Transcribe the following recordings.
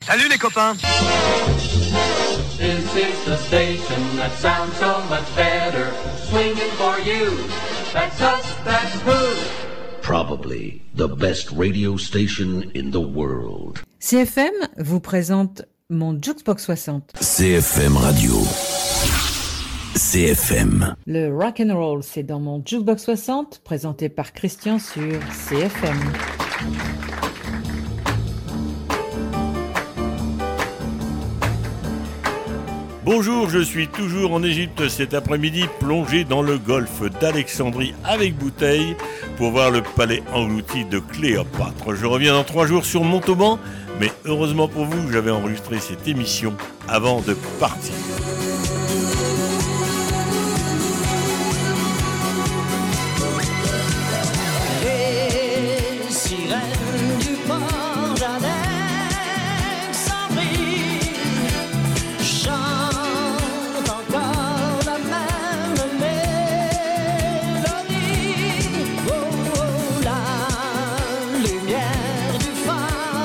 Salut les copains. This is the station that sounds so much better. Swinging for you. That's us, that's who. Probably the best radio station in the world. CFM vous présente mon Jukebox 60. CFM Radio. CFM. Le rock and roll, c'est dans mon Jukebox 60, présenté par Christian sur CFM. Bonjour, je suis toujours en Égypte cet après-midi, plongé dans le golfe d'Alexandrie avec bouteille pour voir le palais englouti de Cléopâtre. Je reviens dans 3 jours sur Montauban, mais heureusement pour vous, j'avais enregistré cette émission avant de partir. Les sirènes du port d'Alexandrie chantent encore la même mélodie. Oh, oh, la lumière du phare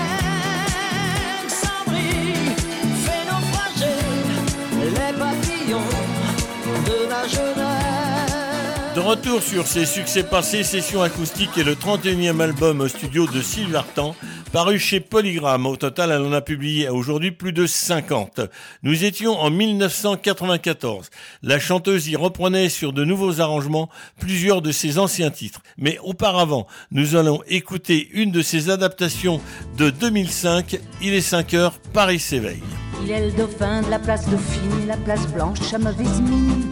d'Alexandrie fait naufrager les papillons de la jeunesse. De retour sur ses succès passés, Session acoustique est le 31e album studio de Sylvie Vartan, paru chez Polygram. Au total, elle en a publié aujourd'hui plus de 50. Nous étions en 1994. La chanteuse y reprenait sur de nouveaux arrangements plusieurs de ses anciens titres. Mais auparavant, nous allons écouter une de ses adaptations de 2005, Il est 5 heures, Paris s'éveille. Il est le dauphin de la place Dauphine, la place Blanche à mauvaise mine.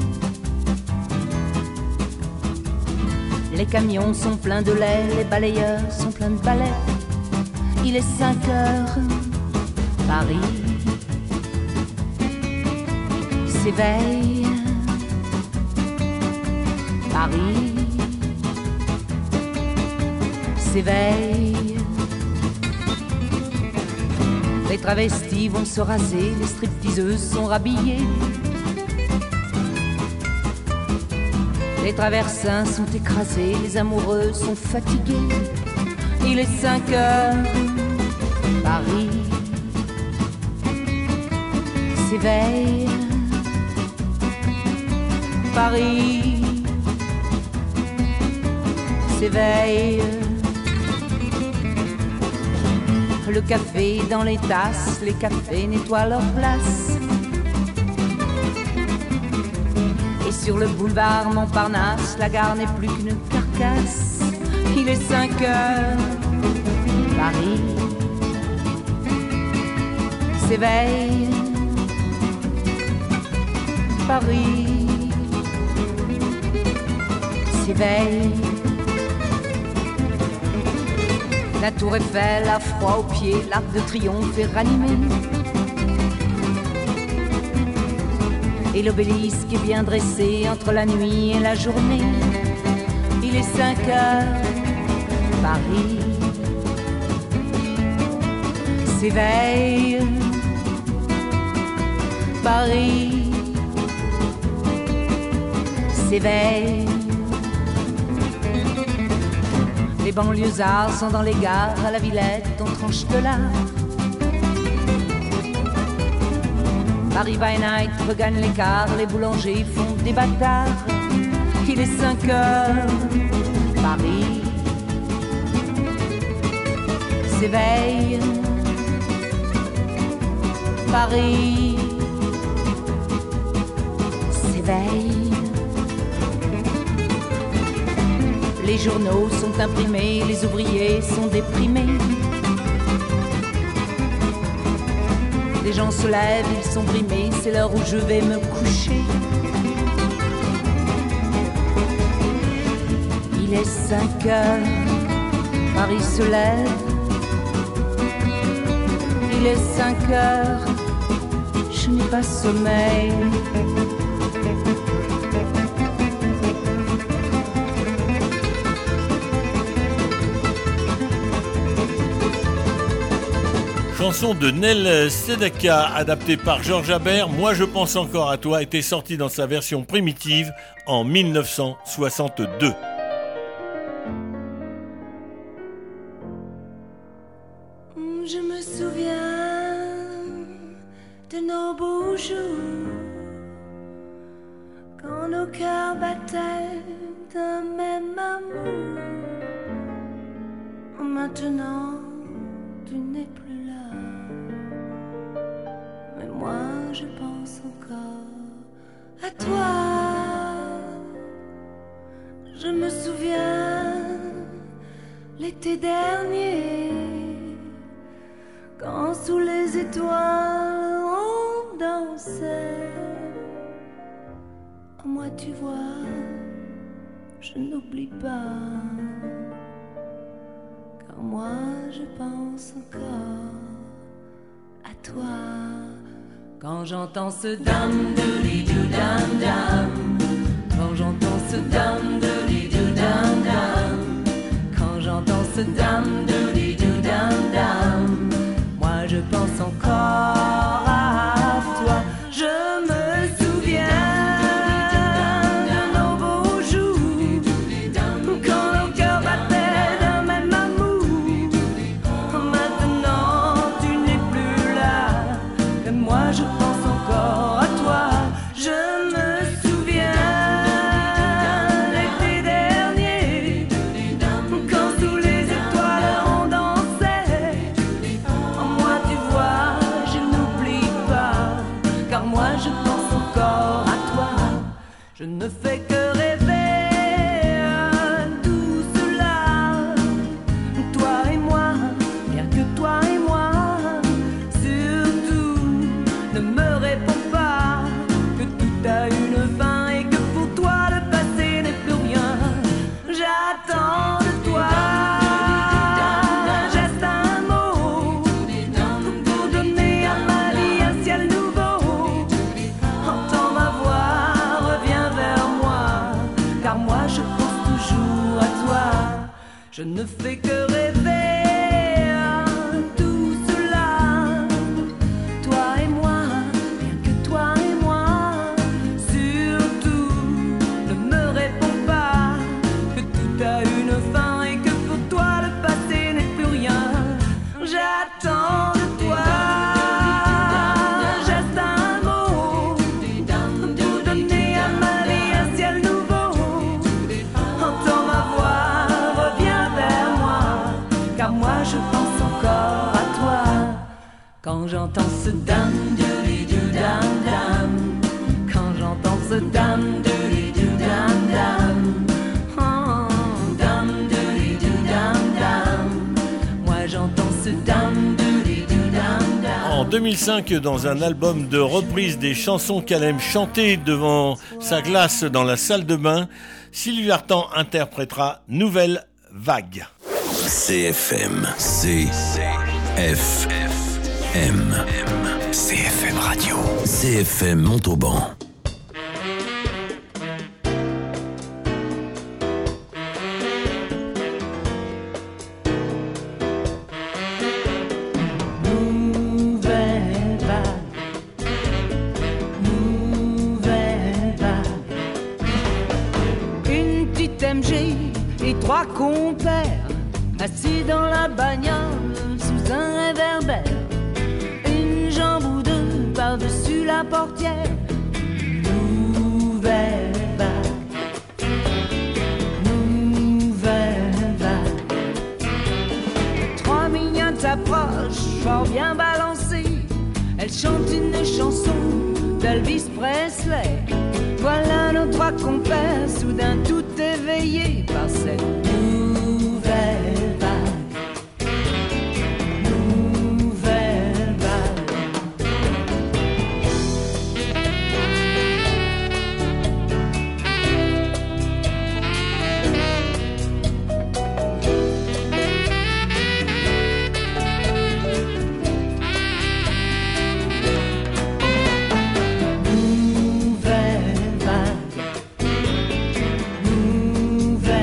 Les camions sont pleins de lait, les balayeurs sont pleins de balais. Il est 5 heures, Paris s'éveille. Paris s'éveille. Les travestis vont se raser, les stripteaseuses sont rhabillées. Les traversins sont écrasés, les amoureux sont fatigués. Il est 5 heures, Paris s'éveille. Paris s'éveille. Le café dans les tasses, les cafés nettoient leur place. Et sur le boulevard Montparnasse, la gare n'est plus qu'une carcasse. Il est 5 heures, Paris s'éveille. Paris s'éveille. La tour Eiffel a froid aux pieds, l'Arc de Triomphe est ranimé. Et l'obélisque est bien dressé entre la nuit et la journée. Il est 5 heures, Paris s'éveille. Paris s'éveille. Les banlieusards sont dans les gares, à la Villette on tranche de l'art. Paris by night regagne l'écart, les boulangers font des bâtards. Il est 5 heures, Paris s'éveille. Paris s'éveille. Les journaux sont imprimés, les ouvriers sont déprimés. Les gens se lèvent, ils sont brimés, c'est l'heure où je vais me coucher. Il est 5 heures, Paris se lève. Il est 5 heures, je n'ai pas sommeil. Chanson de Nel Sedaka, adaptée par Georges Habert, Moi je pense encore à toi, était sortie dans sa version primitive en 1962. Je me souviens de nos beaux jours, quand nos cœurs battaient d'un même amour. Maintenant, tu n'es plus là, mais moi je pense encore à toi. Je me souviens l'été dernier, quand sous les étoiles on dansait. Moi tu vois, je n'oublie pas, car moi je pense encore à toi. Quand j'entends ce dam de li du dam dam, quand j'entends ce dam de li du dam dam, quand j'entends ce dam de li du dam dam, moi je pense encore à toi. Je me souviens de nos beaux jours, quand nos cœurs battaient d'un même amour. Maintenant tu n'es plus là, et moi je pense encore à toi. Je me souviens l'été dernier, quand sous les étoiles on dansait. Moi tu vois, je n'oublie pas, car moi je pense encore à toi. Je ne fais que rêver à tout cela, toi et moi, rien que toi et moi. Surtout, ne me réponds pas que tout a une fin et que pour toi le passé n'est plus rien. J'attends de toi juste un mot pour donner à ma vie un ciel nouveau. Entends ma voix, reviens vers moi, car moi je pense toujours à toi. Je ne fais que rêver à tout cela, toi et moi, rien que toi et moi. Surtout, ne me réponds pas que tout a une fin et que pour toi le passé n'est plus rien. J'attends de toi juste un mot pour donner à ma vie un ciel nouveau. Entends ma voix, reviens vers moi, car moi je pense encore à toi. Quand j'entends ce dam de li du dam dam, quand j'entends ce dam de li du dam dam, dam de li du dam dam, moi j'entends ce dam de li du dam dam. En 2005, dans un album de reprise des chansons qu'elle aime chanter devant sa glace dans la salle de bain, Sylvie Vartan interprétera Nouvelle Vague. CFM. CFM. CFM Radio. CFM Montauban. Nouvelle vague, nouvelle vague. Une petite MG et 3 compères assis dans la bagnole sous un réverbère. Une jambe ou deux par-dessus la portière. Nouvelle vague, nouvelle vague. 3 mignonnes s'approchent, fort bien balancées. Elles chantent une chanson d'Elvis Presley. Voilà nos 3 compères, soudain tout éveillés par cette nouvelle vague. Nouvelle vague. Nouvelle vague. Nouvelle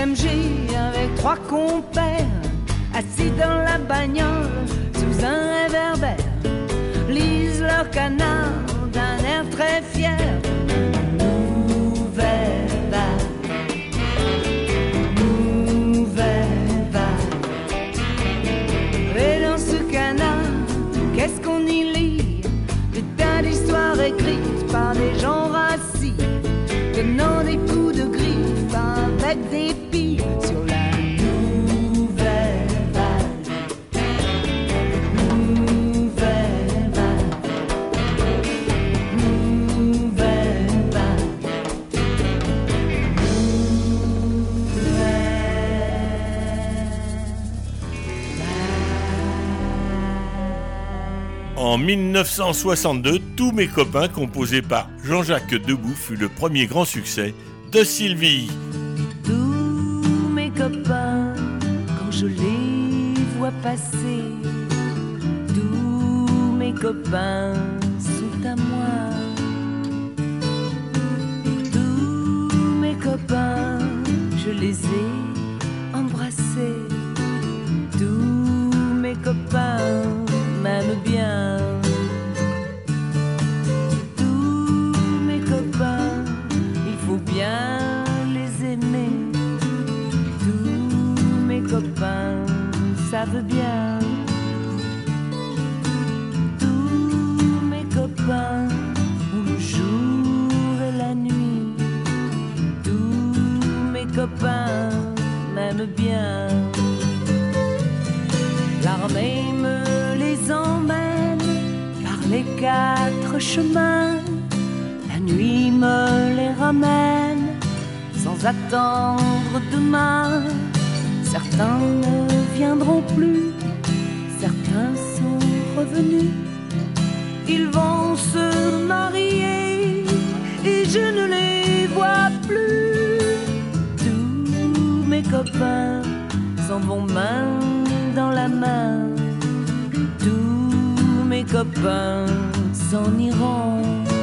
MG avec 3 compères, assis dans la bagnole, sous un réverbère, lisent leur canard d'un air très fier. Nouvelle vague, nouvelle vague. Et dans ce canard, qu'est-ce qu'on y lit? Des tas d'histoires écrites par des gens rassis, donnant des coups de griffe avec des billes sur la nouvelle vague. Nouvelle vague. Nouvelle vague. En 1962, Tous mes copains, composé par Jean-Jacques Debout, fut le premier grand succès de Sylvie. Tous mes copains, quand je les vois passer, tous mes copains sont à moi. Tous mes copains, je les ai embrassés. Tous mes copains m'aiment bien. Tous mes copains, il faut bien les aimer. Tous mes copains savent bien. Tous mes copains, où le jour et la nuit. Tous mes copains m'aiment bien. L'armée me les emmène par les 4 chemins. La nuit me les ramène sans attendre demain. Certains ne viendront plus, certains sont revenus. Ils vont se marier et je ne les vois plus. Tous mes copains s'en vont main dans la main. Tous mes copains s'en iront.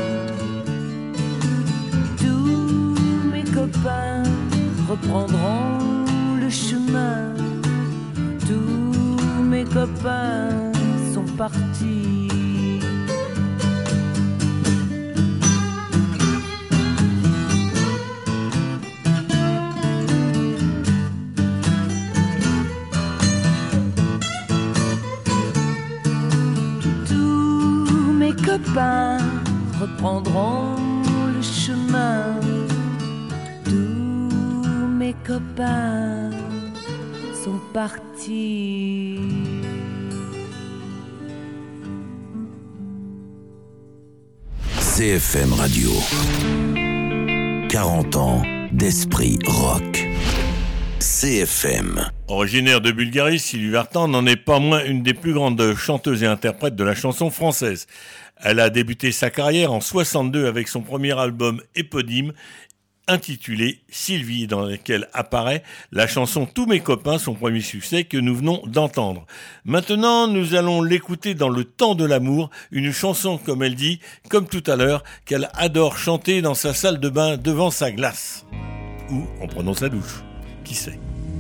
Tous mes copains reprendront le chemin. Tous mes copains sont partis. Tous mes copains reprendront le chemin. Tous mes copains sont partis. CFM Radio. 40 ans d'esprit rock. CFM. Originaire de Bulgarie, Sylvie Vartan n'en est pas moins une des plus grandes chanteuses et interprètes de la chanson française. Elle a débuté sa carrière en 62 avec son premier album éponyme intitulé Sylvie, dans lequel apparaît la chanson Tous mes copains, son premier succès que nous venons d'entendre. Maintenant, nous allons l'écouter dans Le temps de l'amour, une chanson, comme elle dit, comme tout à l'heure, qu'elle adore chanter dans sa salle de bain devant sa glace. Ou en prenant sa douche. Qui sait ?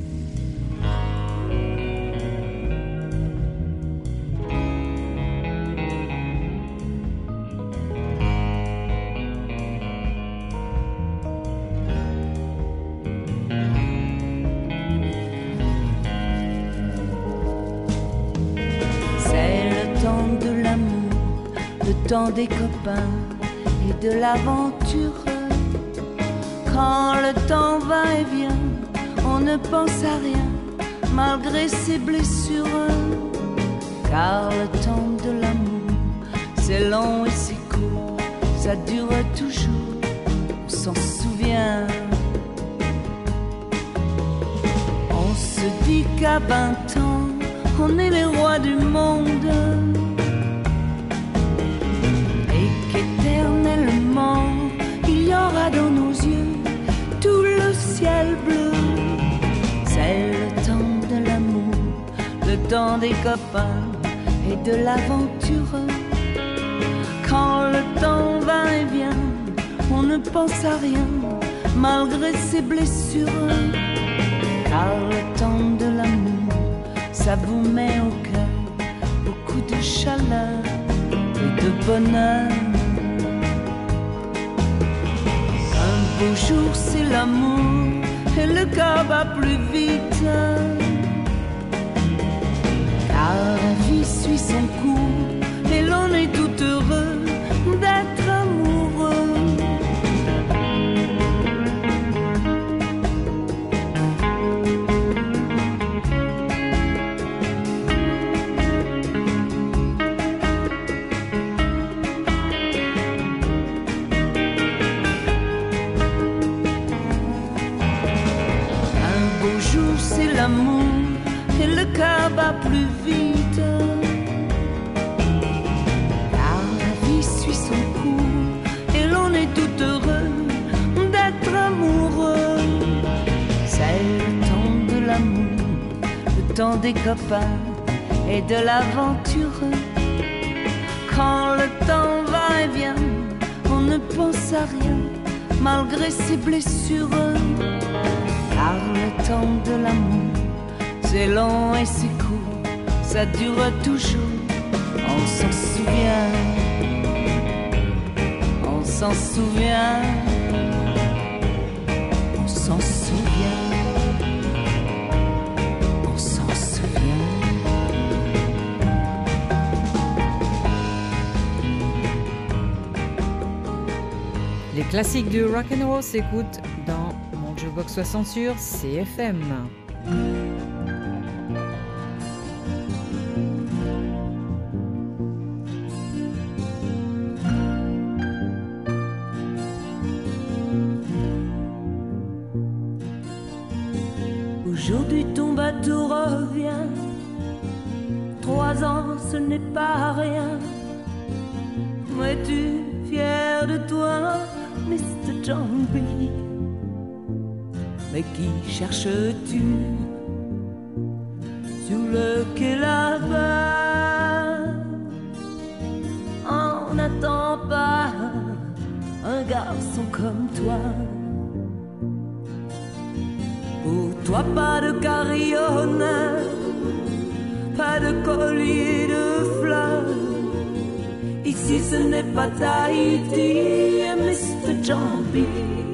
Le temps des copains et de l'aventure. Quand le temps va et vient, on ne pense à rien, malgré ses blessures. Car le temps de l'amour, c'est long et c'est court, ça dure toujours, on s'en souvient. On se dit qu'à 20 ans, on est les rois du monde. Éternellement, il y aura dans nos yeux tout le ciel bleu. C'est le temps de l'amour, le temps des copains et de l'aventure. Quand le temps va et vient, on ne pense à rien, malgré ses blessures. car le temps de l'amour, ça vous met au cœur beaucoup de chaleur et de bonheur. Un beau jour c'est l'amour et le cœur bat plus vite, car la vie suit son cours et l'on est tout heureux d'être amoureux. C'est l'amour et le cœur bat plus vite, car la vie suit son cours et l'on est tout heureux d'être amoureux. C'est le temps de l'amour, le temps des copains et de l'aventure. Quand le temps va et vient, on ne pense à rien malgré ses blessures. Car le temps de l'amour, c'est long et c'est court, ça dure toujours. On s'en souvient, on s'en souvient, on s'en souvient, on s'en souvient. Les classiques du rock'n'roll s'écoutent dans Jukebox 60 sur CFM. Aujourd'hui ton bateau revient, 3 ans ce n'est pas rien. Es-tu fier de toi, Mr. John B? Mais qui cherches-tu sur le quai là-bas? On n'attend pas un garçon comme toi. Pour toi pas de carillon, pas de collier de fleurs. Ici ce n'est pas Tahiti, Mr. John B.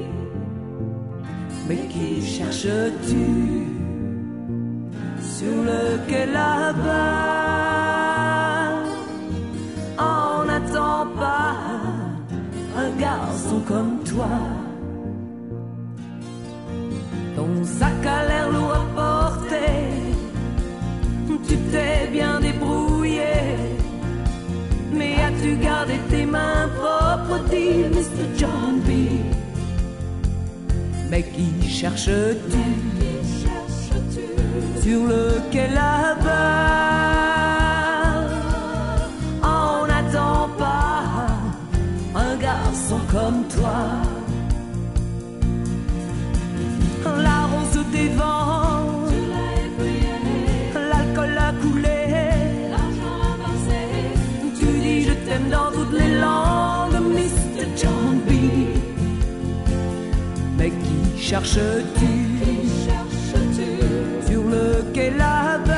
Mais qui cherches-tu sur le quai là-bas? On n'attend pas un garçon comme toi. Ton sac a l'air lourd à porter, tu t'es bien débrouillé. Mais as-tu gardé tes mains propres, dit Mr. John B? Mais qui cherches-tu sur le quai là-bas? On n'attend pas un garçon comme toi. La rose des vents, l'alcool a coulé, tu dis je t'aime dans toutes les langues, Mr. John B. Mais qui cherches-tu sur le quai là-bas?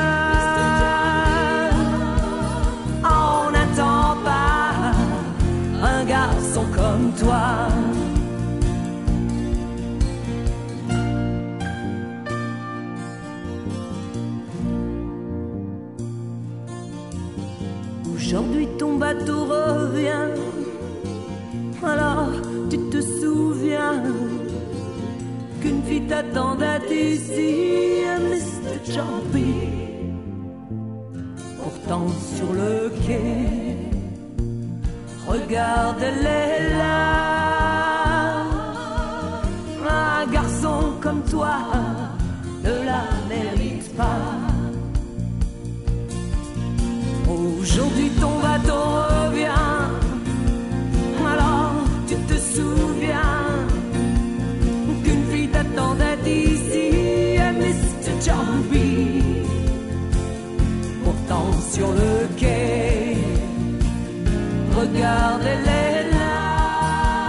On n'attend pas un garçon comme toi. Aujourd'hui ton bateau revient, alors tu te souviens qu'une fille t'attendait ici, Mr. John B. Pourtant sur le quai, regarde, elle est là. Un garçon comme toi ne la mérite pas. Aujourd'hui ton bateau revient, alors tu te souviens qu'une fille t'attendait ici, Mr. John B. Pourtant sur le quai, regarde, elle est là.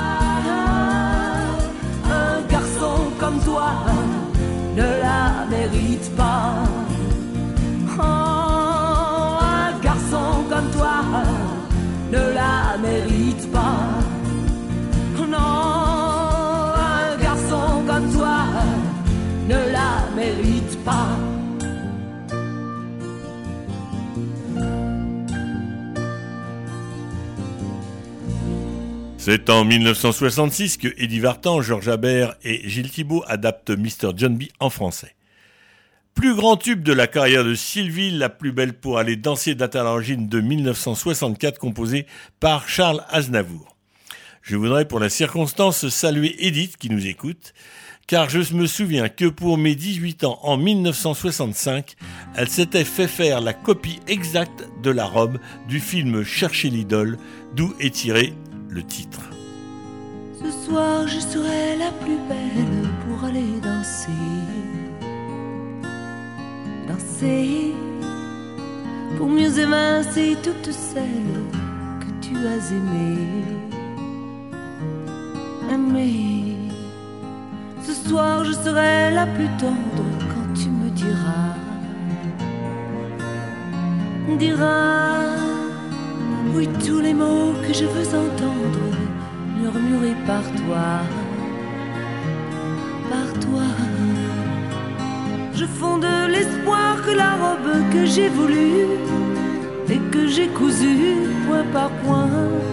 Un garçon comme toi ne la mérite mérite pas. Oh, un garçon comme toi ne la mérite pas. Non, un garçon comme toi ne la mérite pas. C'est en 1966 que Eddie Vartan, Georges Habert et Gilles Thibault adaptent Mr. John B en français. Plus grand tube de la carrière de Sylvie, La plus belle pour aller danser d'Atalangine de 1964, composé par Charles Aznavour. Je voudrais pour la circonstance saluer Edith qui nous écoute, car je me souviens que pour mes 18 ans en 1965, elle s'était fait faire la copie exacte de la robe du film Chercher l'idole, d'où est tiré le titre. Ce soir je serai la plus belle pour aller danser. Danser pour mieux évincer toutes celles que tu as aimées. Aimer. Ce soir je serai la plus tendre quand tu me diras. Oui, tous les mots que je veux entendre murmurés par toi. Par toi. Je fonde l'espoir que la robe que j'ai voulue et que j'ai cousue point par point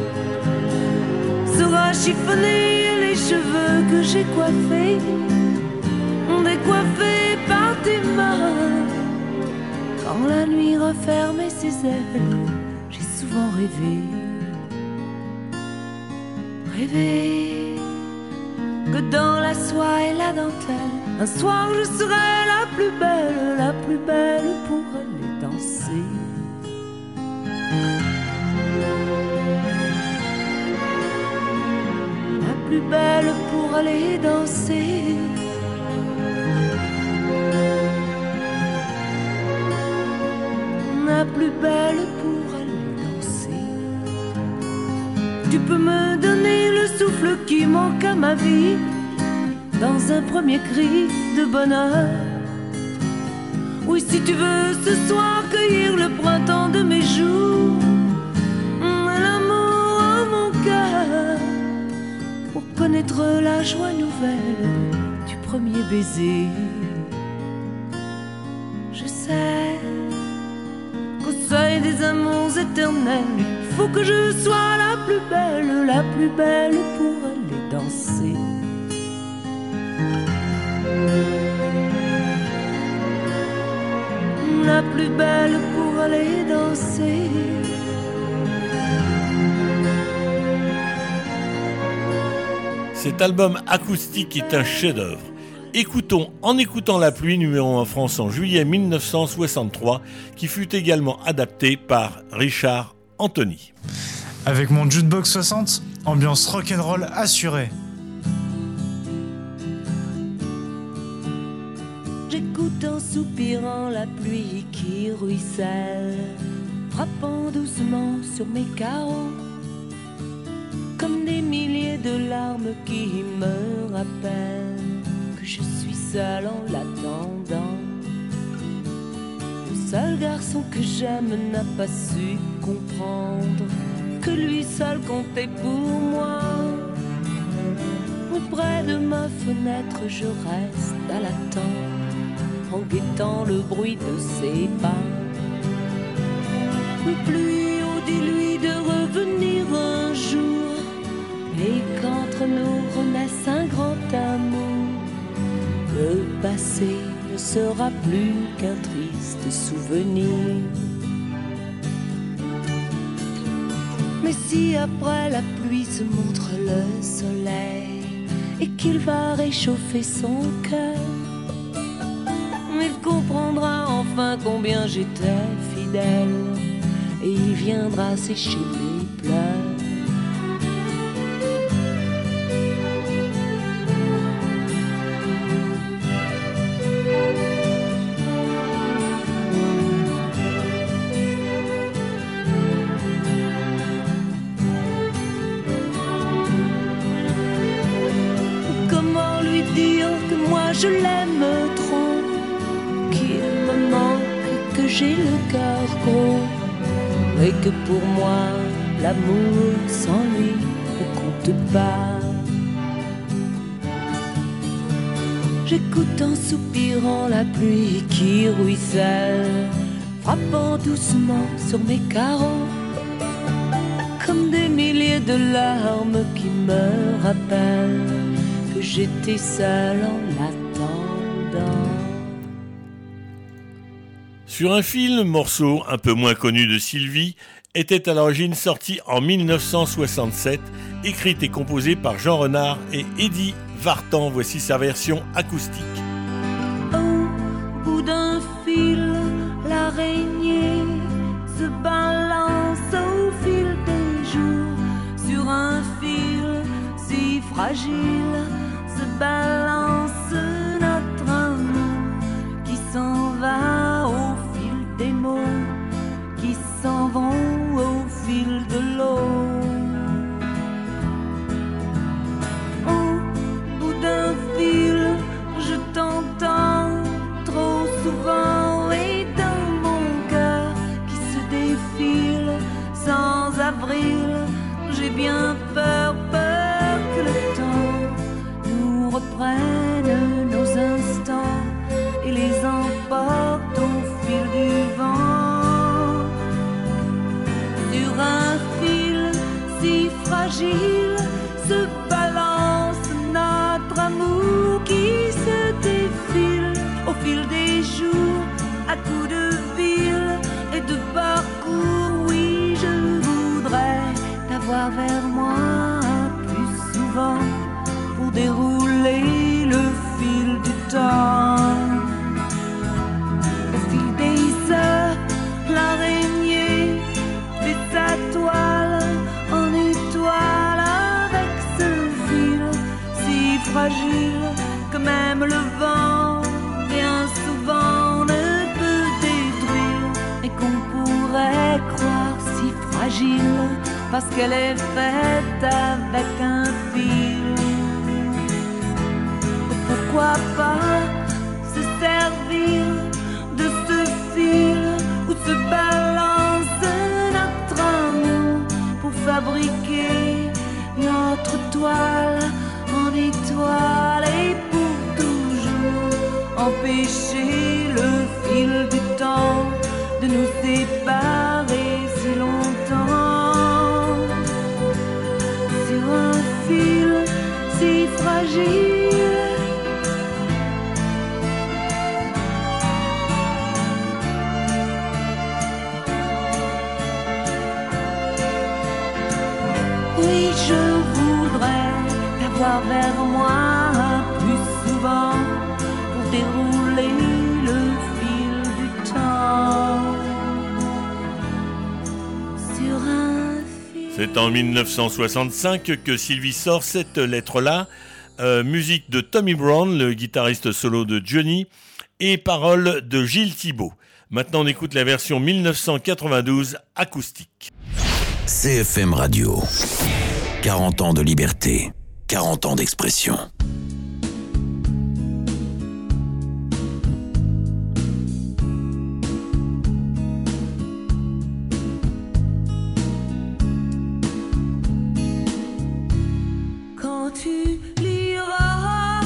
sera chiffonnée et les cheveux que j'ai coiffés décoiffés par tes mains. Quand la nuit refermait ses ailes, j'ai souvent rêvé que dans la soie et la dentelle, un soir je serai la plus belle pour aller danser. La plus belle pour aller danser. La plus belle pour aller danser. Tu peux me donner le souffle qui manque à ma vie dans un premier cri de bonheur. Oui, si tu veux ce soir cueillir le printemps de mes jours, l'amour en mon cœur, pour connaître la joie nouvelle du premier baiser. Je sais qu'au seuil des amours éternels, il faut que je sois la plus belle pour aller danser. La plus belle pour aller danser. Cet album acoustique est un chef-d'œuvre. Écoutons En écoutant la pluie, numéro 1 en France en juillet 1963, qui fut également adapté par Richard Anthony. Avec mon jukebox 60, ambiance rock'n'roll assurée. J'écoute en soupirant la pluie qui ruisselle, frappant doucement sur mes carreaux, comme des milliers de larmes qui me rappellent que je suis seule en l'attendant. Le seul garçon que j'aime n'a pas su comprendre que lui seul comptait pour moi. Près de ma fenêtre, je reste à l'attente, en guettant le bruit de ses pas. Pluie, oh dis-lui de revenir un jour, et qu'entre nous renaisse un grand amour. Le passé ne sera plus qu'un triste souvenir. Mais si après la pluie se montre le soleil, et qu'il va réchauffer son cœur, il comprendra enfin combien j'étais fidèle, et il viendra sécher mes pleurs. Comment lui dire que moi je l'aime trop, j'ai le cœur gros et que pour moi l'amour sans lui ne compte pas. J'écoute en soupirant la pluie qui ruisselle, frappant doucement sur mes carreaux, comme des milliers de larmes qui me rappellent que j'étais seule en attendant. Sur un fil, morceau un peu moins connu de Sylvie, était à l'origine sorti en 1967, écrite et composée par Jean Renard et Eddie Vartan. Voici sa version acoustique. Au bout d'un fil, l'araignée se balance au fil des jours. Sur un fil si fragile se balance notre amour qui s'en va au fil des mots, qui s'en vont au fil de l'eau. Au bout d'un fil, je t'entends trop souvent et dans mon cœur qui se défile sans avril, j'ai bien peur que le temps nous reprenne nos instants et les emporte au fil du vent. Sur un fil si fragile se balance notre amour qui se défile au fil des jours à coups de ville et de parcours. Oui, je voudrais t'avoir vers moi plus souvent pour dérouler le fil du temps. Au fil des heures, l'araignée fait sa toile en étoile avec ce fil si fragile que même le vent bien souvent ne peut détruire et qu'on pourrait croire si fragile parce qu'elle est faite avec un fil. Pourquoi pas se servir de ce fil où se balance notre amour pour fabriquer notre toile en étoile et pour toujours empêcher le fil du temps de nous séparer si longtemps. Sur un fil si fragile, oui, je voudrais t'avoir vers moi plus souvent pour dérouler le fil du temps. Sur un fil. C'est en 1965 que Sylvie sort cette lettre-là, musique de Tommy Brown, le guitariste solo de Johnny, et paroles de Gilles Thibault. Maintenant on écoute la version 1992 acoustique. CFM Radio. 40 ans de liberté, 40 ans d'expression. Quand tu liras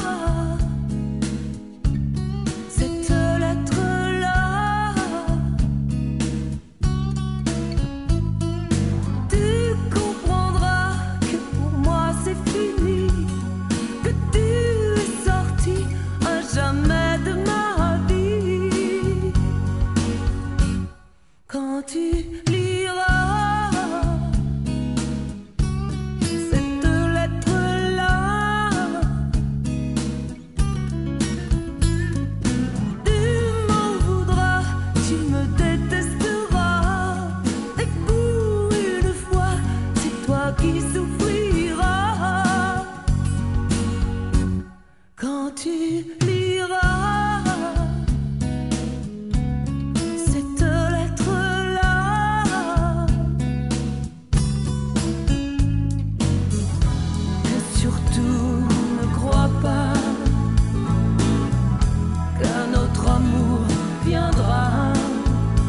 cette lettre-là, tu comprendras que pour moi c'est fini, que tu es sorti à jamais de ma vie. Quand tu liras cette lettre-là, tu m'en voudras, tu me détesteras, et pour une fois, c'est toi qui souffriras. Quand tu liras cette lettre-là, et surtout ne crois pas qu'un autre amour viendra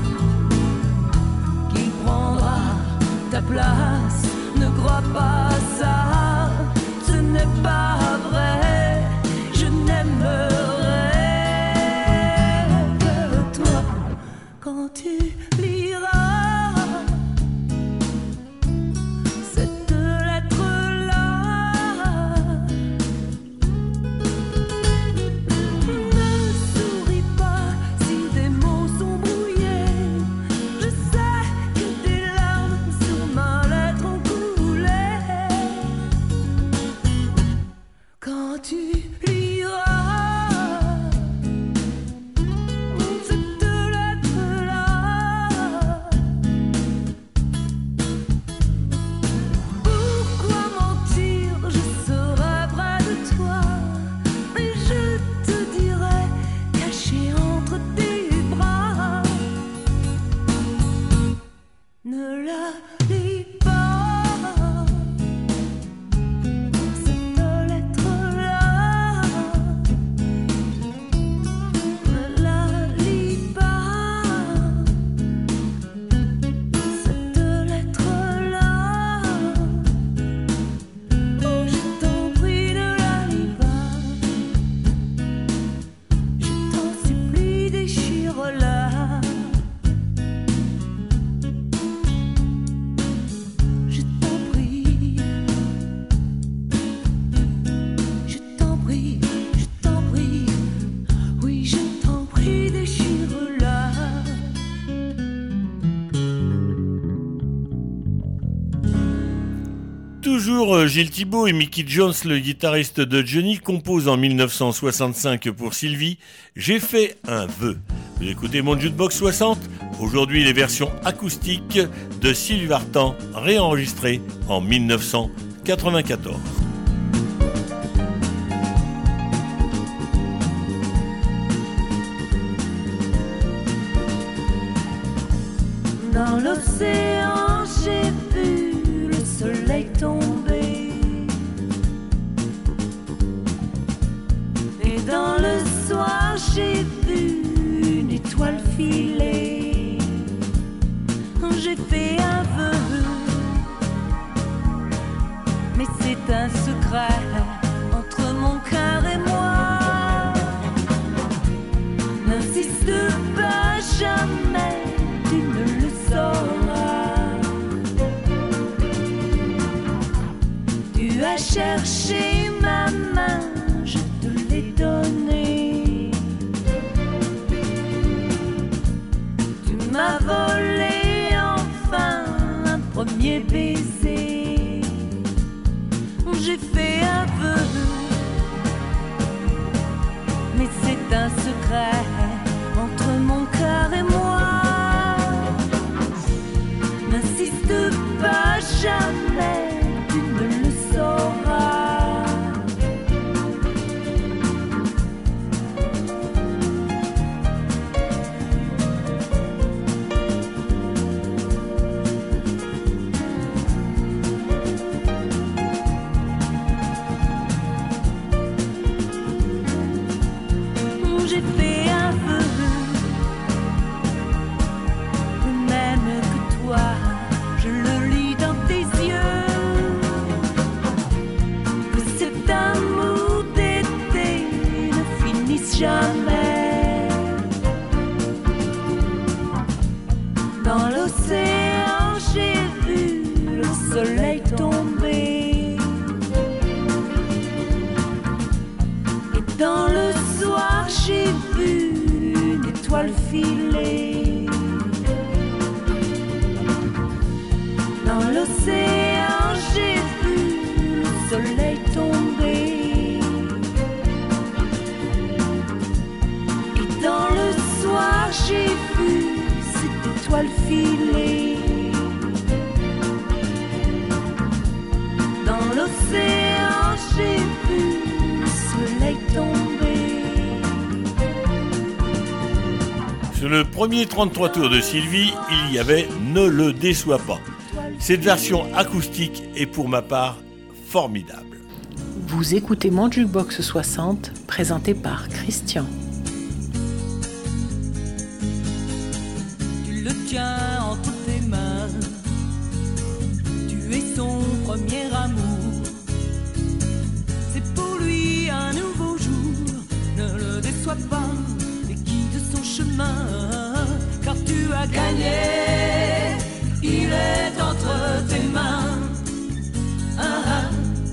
jour, Gilles Thibault et Mickey Jones, le guitariste de Johnny, composent en 1965 pour Sylvie « J'ai fait un vœu ». Vous écoutez mon Jukebox 60, aujourd'hui les versions acoustiques de Sylvie Vartan, réenregistrées en 1994. Dans l'océan, j'ai vu le soleil tomber. Et dans le soir, j'ai vu une étoile filer. J'ai fait un vœu, mais c'est un secret entre mon cœur et moi. N'insiste pas jamais, tu ne le sauras. Tu as cherché ma main, je te l'ai donnée. Tu m'as volé enfin un premier baiser. J'ai fait un vœu, mais c'est un secret entre mon cœur et moi. N'insiste pas jamais, tu ne le sauras. J'ai fait un vœu, le même que toi, je le lis dans tes yeux, que cet amour d'été ne finisse jamais. Dans l'océan, j'ai vu le soleil tomber. Et dans le soir, j'ai vu une étoile filer. Dans l'océan, j'ai vu le soleil tomber. Et dans le soir, j'ai vu cette étoile filer. Dans l'océan, j'ai vu le soleil tomber. Sur le premier 33 tours de Sylvie, il y avait « Ne le déçois pas ». Cette version acoustique est pour ma part formidable. Vous écoutez mon Jukebox 60, présenté par Christian. Tu le tiens entre tes mains, tu es son premier amour. C'est pour lui un nouveau jour, ne le déçois pas et guide son chemin, car tu as gagné, il est entre tes mains. Ah, ah.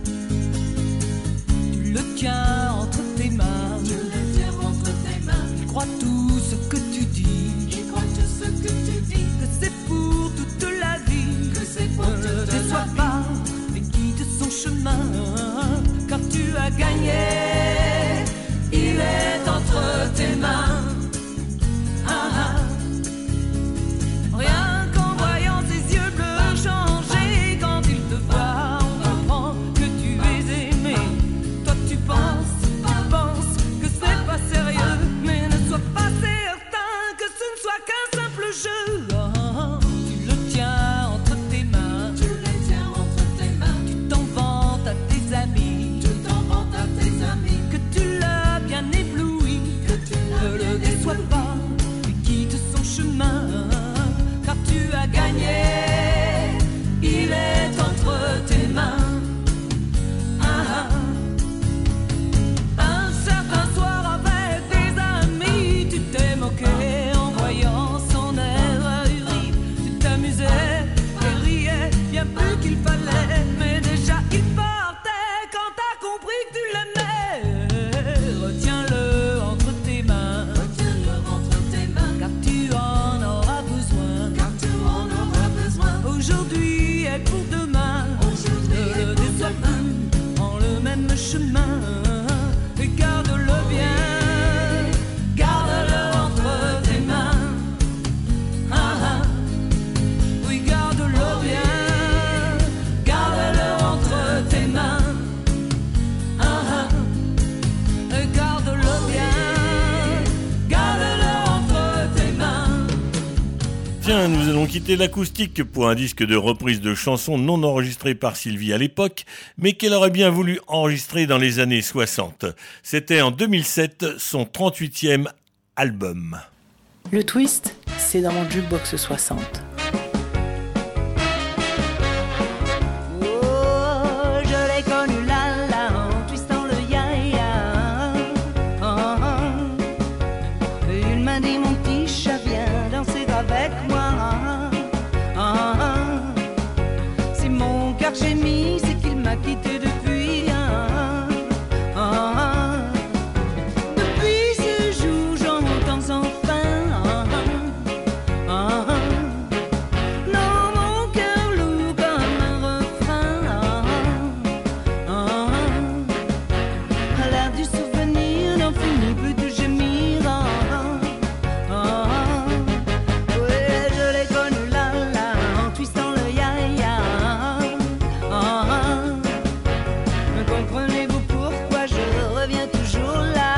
Tu le tiens entre tes mains, tu le tiens entre tes mains. Il croit tout ce que tu dis, il croit tout ce que tu dis, que c'est pour toute la vie, que c'est pour toute la vie. Ne le déçois pas et guide son chemin, car tu as gagné, il est entre tes mains. Ah, ah. Rien qu'en voyant ses yeux bleus, Tiens, nous allons quitter l'acoustique pour un disque de reprise de chansons non enregistrées par Sylvie à l'époque, mais qu'elle aurait bien voulu enregistrer dans les années 60. C'était en 2007 son 38e album. Le twist, c'est dans mon jukebox 60. J'ai mis, c'est qu'il m'a quitté depuis. Depuis ce jour, j'entends sans fin. Non, mon cœur lourd comme un refrain. L'air du souvenir n'en finit plus de gémir. Ouais, je l'ai connu là, en twistant le ya-ya. Comprenez-vous pourquoi je reviens toujours là?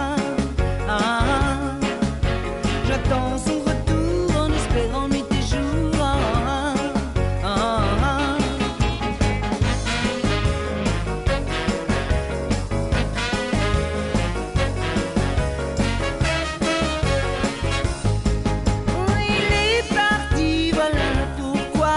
J'attends son retour en espérant nuit et jour. Il est parti, voilà pourquoi.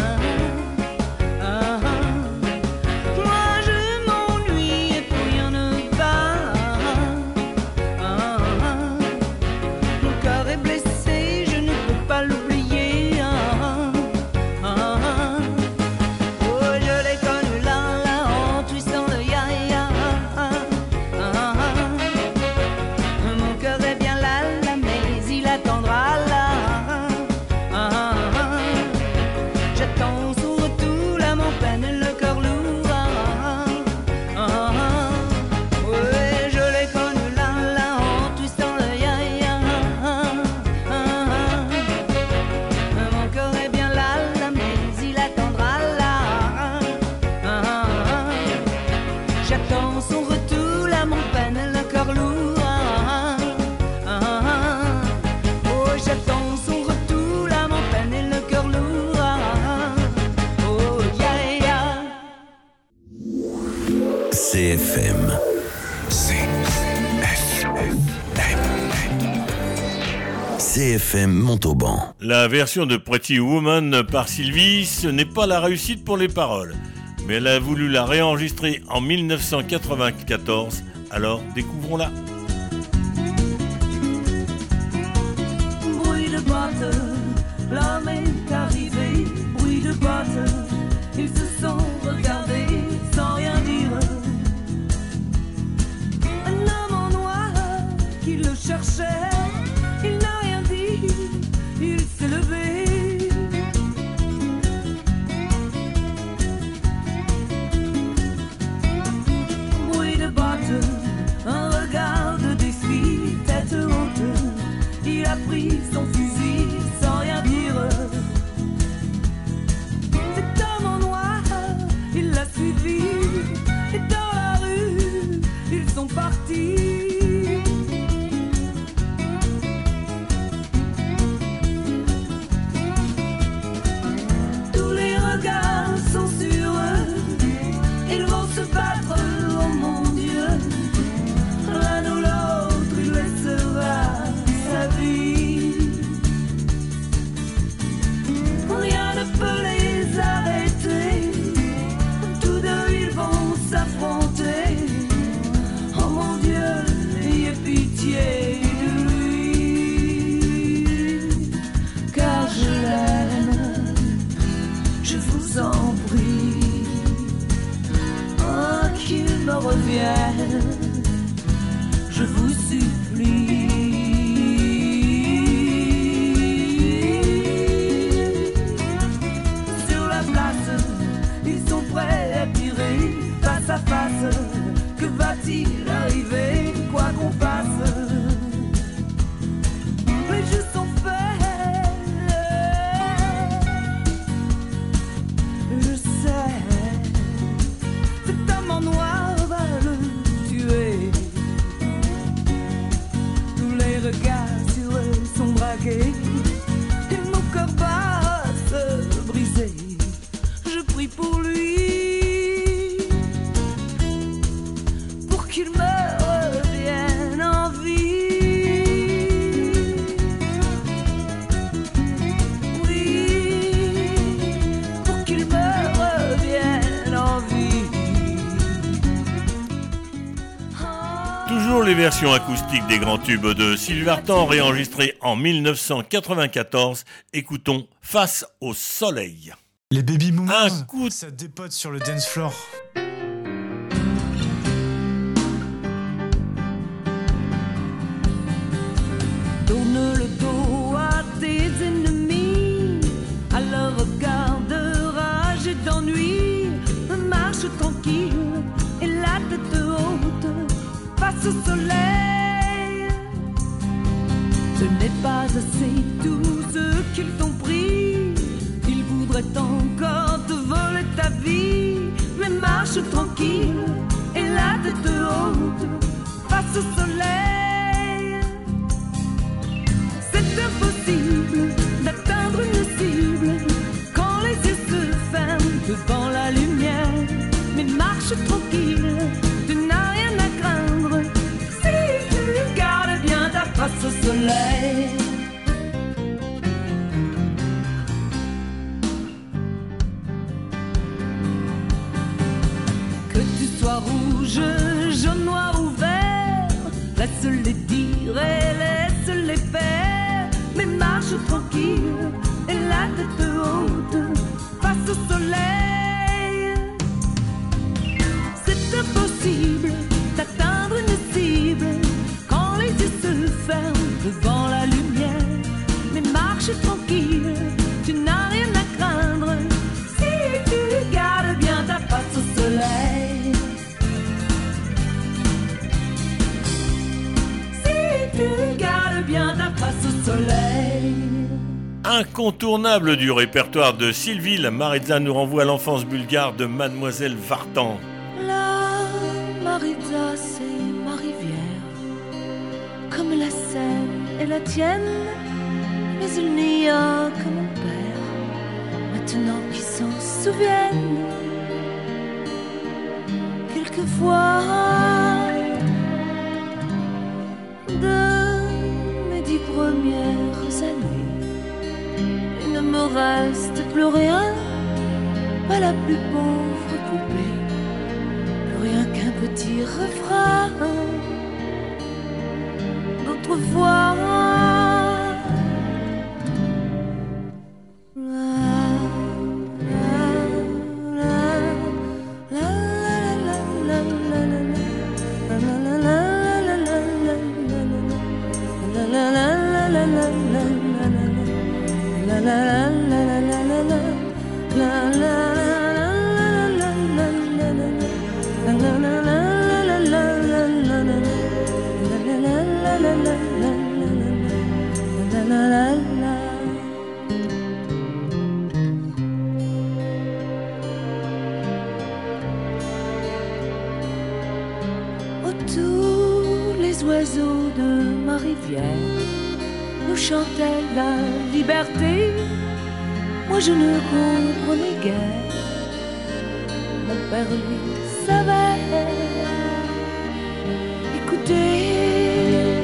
CFM. CFM Montauban. La version de Pretty Woman par Sylvie, ce n'est pas la réussite pour les paroles. Mais elle a voulu la réenregistrer en 1994, alors découvrons-la. Bruit de boîte, l'homme est arrivé. Bruit de boîte, ils se sont regardés sans rien dire. Un homme en noir qui le cherchait, il n'a rien dit, il s'est levé. Bruit de boîte, un regard de défi, tête haute, il a pris son fusil sans rien dire. Cet homme en noir, il l'a suivi, et dans la rue, ils sont partis. Tous les regards sont sur eux, ils vont se battre, oh mon Dieu. L'un ou l'autre, il laissera sa vie. Rien ne peut les arrêter, tous deux ils vont s'affronter. Oh mon Dieu, ayez pitié de lui, car je l'aime, je vous en prie. Oh, qu'il me revienne, je vous supplie. Sur la place, ils sont prêts à tirer face à face. Que va-t-il arriver, quoi qu'on fasse? Les jeux sont faits, je sais. Cet homme en noir va le tuer. Tous les regards sur eux sont braqués, et mon cœur les versions acoustiques des grands tubes de Sylvie Vartan réenregistrées en 1994. Écoutons Face au soleil. Les Baby Boomers, ça dépote sur le dance floor. Tourne le dos à tes ennemis, à leur regard de rage et d'ennui. Marche tranquille et la tête haute face au soleil. Ce n'est pas assez tout ce qu'ils t'ont pris. Ils voudraient encore te voler ta vie. Mais marche tranquille et la tête haute face au soleil. C'est impossible d'atteindre une cible quand les yeux se ferment devant la lumière. Mais marche tranquille, tu n'as rien à craindre si tu gardes bien ta face au soleil. Que tu sois rouge, jaune, noir ou vert, laisse-les dire et laisse-les faire. Mais marche tranquille et la tête haute face au soleil. C'est impossible d'atteindre une cible quand les yeux se ferment devant la lumière. Mais marche tranquille, tu n'as rien à craindre si tu gardes bien ta face au soleil. Si tu gardes bien ta face au soleil. Incontournable du répertoire de Sylvie, la Maritza nous renvoie à l'enfance bulgare de Mademoiselle Vartan. La Maritza, c'est ma rivière, comme la Seine et la tienne. Mais il n'y a que mon père, maintenant qui s'en souvienne. Quelquefois, de mes 10 premières années, il ne me reste plus rien, pas la plus pauvre poupée, plus rien qu'un petit refrain. D'autrefois, tous les oiseaux de ma rivière nous chantaient la liberté. Moi je ne comprenais guère, mon père lui savait. Écoutez,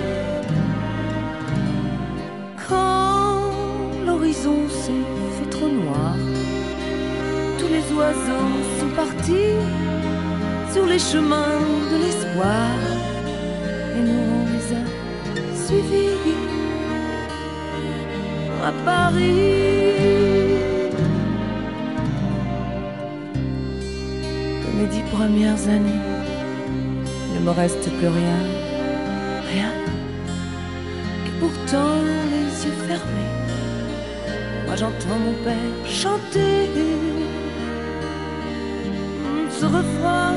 quand l'horizon s'est fait trop noir, tous les oiseaux sont partis sur les chemins de l'espoir, et nous on les a suivis à Paris. Que mes 10 premières années, il ne me reste plus rien, rien. Et pourtant les yeux fermés, moi j'entends mon père chanter ce refrain.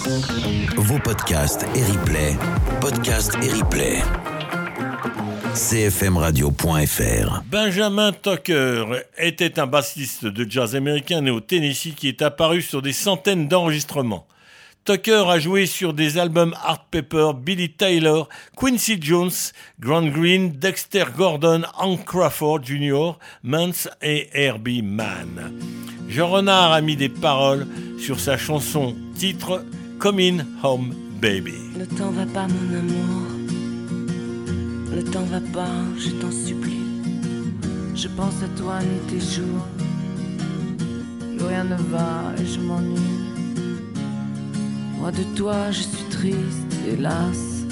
Vos podcasts et replays, cfmradio.fr. Benjamin Tucker était un bassiste de jazz américain né au Tennessee qui est apparu sur des centaines d'enregistrements. Tucker a joué sur des albums Art Pepper, Billy Taylor, Quincy Jones, Grant Green, Dexter Gordon, Hank Crawford Jr., Mance et Herbie Mann. Jean Renard a mis des paroles sur sa chanson titre Coming Home Baby. Le temps va pas, mon amour. Le temps va pas, je t'en supplie. Je pense à toi nuit et jour. Plus rien ne va et je m'ennuie. Moi de toi je suis triste, hélas.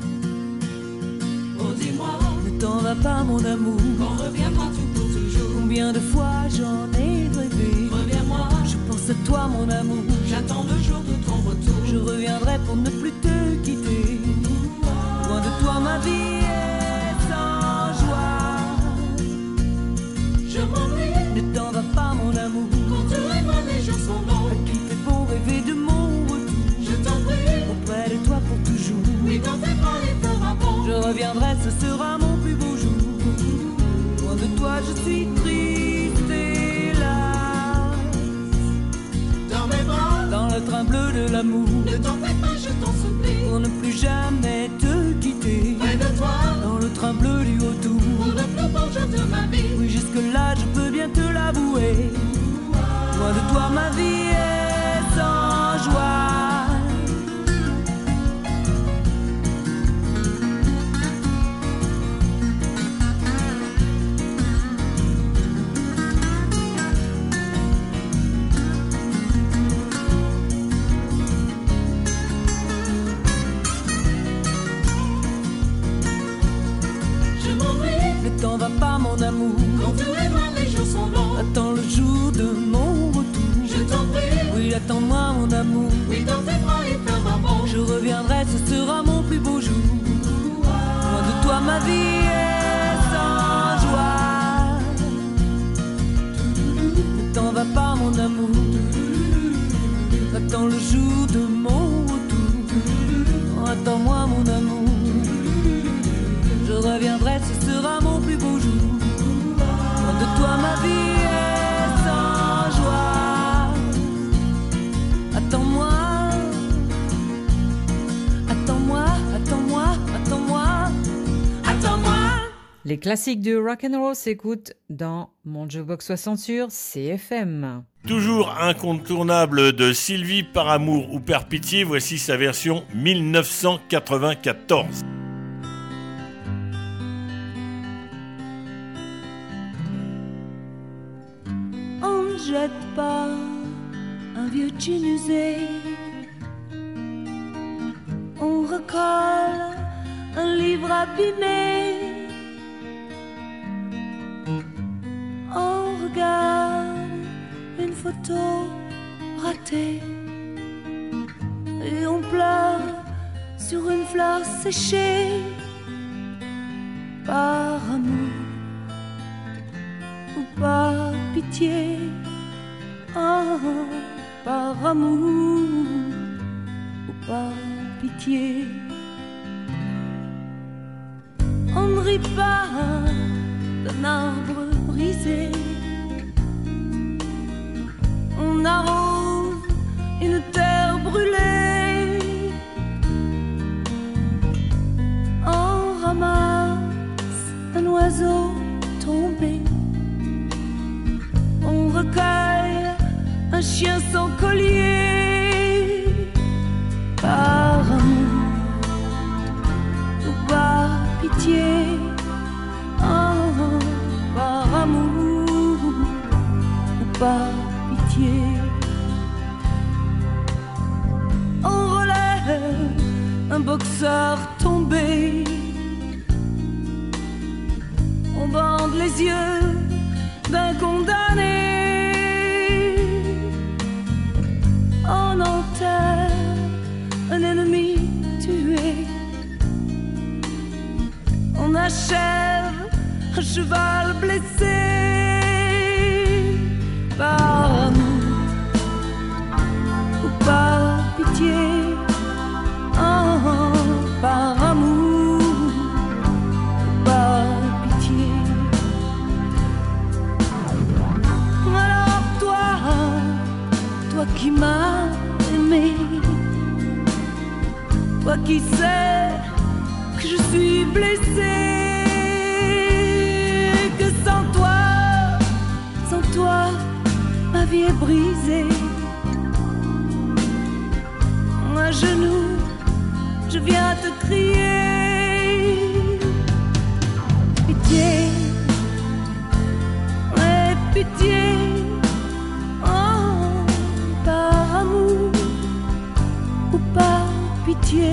Oh dis-moi, Ne t'en va pas mon amour. quand reviendras-tu pour toujours? Combien de fois j'en ai rêvé. Reviens-moi, Je pense à toi mon amour. j'attends le jour de ton retour. Je reviendrai pour ne plus te quitter. Loin de toi ma vie est sans joie. Je m'ennuie, Ne t'en va pas mon amour. quand tu rêves, les jours sont longs. À qui fait bon rêver de mon retour. Je t'en prie, Auprès de toi pour toujours. oui dans tes bras il fera bon. Je reviendrai, ce sera mon plus beau jour. Loin de toi je suis triste hélas. Dans mes bras, Dans le train bleu de l'amour. ne t'en fais pas, je t'en supplie. Pour ne plus jamais te quitter. Près de toi, Dans le train bleu du retour. pour le plus beau jour de ma vie. Oui, jusque-là, je peux bien te l'avouer. Loin de toi, ma vie est sans joie. Je m'ennuie, Ne t'en va pas, mon amour. quand tu rêves, les jours sont longs. Attends le jour de mon retour. Je t'en prie, Oui, attends-moi, mon amour. oui dans tes bras il fera bon. Je reviendrai, ce sera mon plus beau jour. Loin de toi, ma vie est sans joie. Ne t'en va pas, mon amour. Attends le jour de mon retour. Attends-moi, mon amour. Je reviendrai, ce sera mon plus beau jour. Loin de toi, ma vie est sans joie. Attends-moi. Attends-moi, attends-moi, attends-moi, attends-moi. Les classiques du rock'n'roll s'écoutent dans Mon Jukebox 60 sur CFM. Toujours incontournable de Sylvie par amour ou par pitié, voici sa version 1994. On ne jette pas un vieux jean usé. On recolle un livre abîmé. On regarde une photo ratée. Et on pleure sur une fleur séchée. Par amour ou par pitié, oh, par amour ou par pitié. On ne rit pas d'un arbre brisé. On arrose une terre brûlée. On ramasse un oiseau tombé. On recueille un chien sans collier. Par amour ou par pitié, oh, par amour ou par pitié. On relève un boxeur tombé. On bande les yeux d'un condamné. On enterre un ennemi tué. On achève un cheval blessé. Par amour ou par pitié, m'as aimé. Toi qui sais que je suis blessée, que sans toi, ma vie est brisée. À genoux, je viens te crier. Pitié, ouais, pitié, oh, par amour ou par pitié.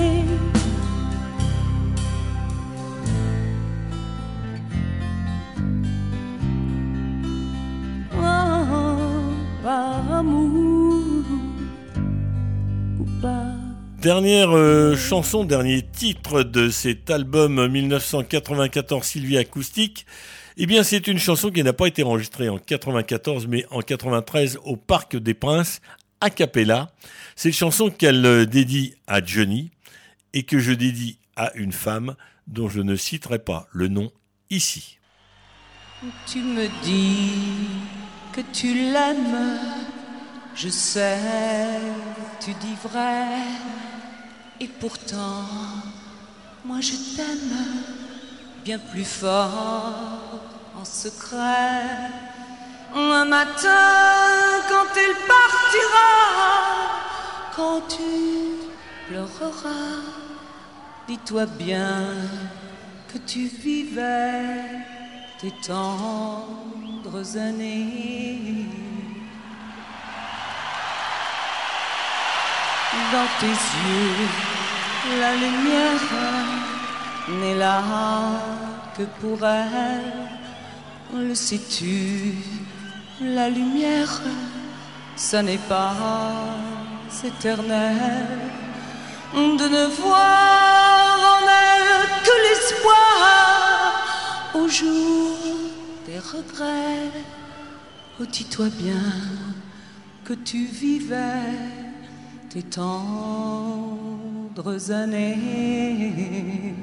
Par amour ou pas. Dernière chanson, dernier titre de cet album 1994 Sylvie Acoustique. Eh bien, c'est une chanson qui n'a pas été enregistrée en 94, mais en 93 au Parc des Princes, a cappella. C'est une chanson qu'elle dédie à Johnny et que je dédie à une femme dont je ne citerai pas le nom ici. Tu me dis que tu l'aimes, je sais, tu dis vrai, et pourtant, moi je t'aime bien plus fort en secret. Un matin, quand il partira, quand tu pleureras, dis-toi bien que tu vivais tes tendres années. Dans tes yeux, la lumière n'est là que pour elle. Le sais-tu, la lumière, ça n'est pas éternel. De ne voir en elle que l'espoir au jour des regrets. Oh, dis-toi bien que tu vivais tes tendres années.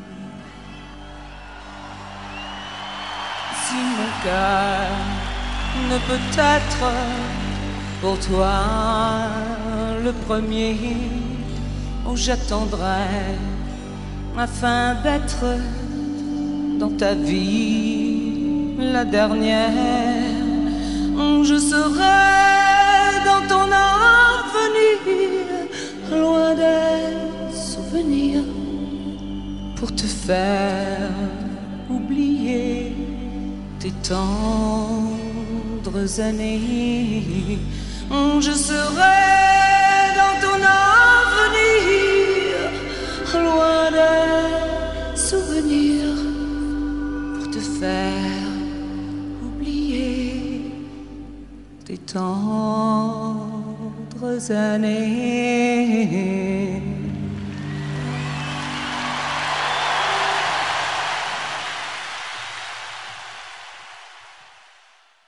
Si mon cœur ne peut être pour toi le premier, oh, j'attendrai afin d'être dans ta vie la dernière. Je serai dans ton avenir, loin des souvenirs, pour te faire oublier tes tendres années. Je serai dans ton avenir, loin des souvenirs, pour te faire oublier tes tendres années.